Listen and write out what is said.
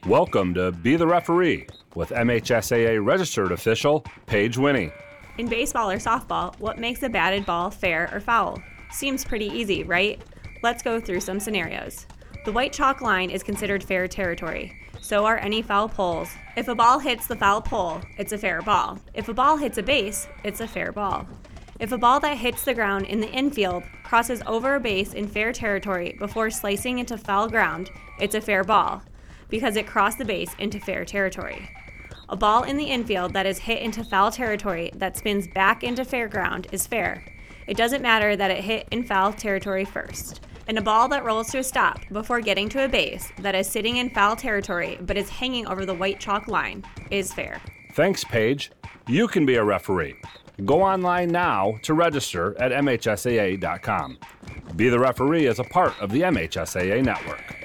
Welcome to Be the Referee with MHSAA registered official Paige Winnie. In baseball or softball, what makes a batted ball fair or foul? Seems pretty easy, right? Let's go through some scenarios. The white chalk line is considered fair territory. So are any foul poles. If a ball hits the foul pole, it's a fair ball. If a ball hits a base, it's a fair ball. If a ball that hits the ground in the infield crosses over a base in fair territory before slicing into foul ground, it's a fair ball, because it crossed the base into fair territory. A ball in the infield that is hit into foul territory that spins back into fair ground is fair. It doesn't matter that it hit in foul territory first. And a ball that rolls to a stop before getting to a base that is sitting in foul territory but is hanging over the white chalk line is fair. Thanks, Paige. You can be a referee. Go online now to register at MHSAA.com. Be the Referee is a part of the MHSAA network.